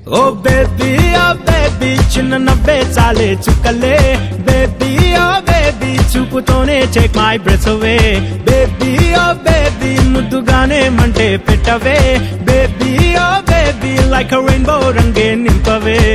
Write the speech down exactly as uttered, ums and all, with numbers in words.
ఓ baby oh baby చిన్న నవ్వే చాలే చుక్కలే బేబీ ఓ బేబీ చూపుతోనే take my breath away baby oh baby ముద్దుగానే మంటే పెట్టవే baby oh baby like a rainbow రంగే నింపవే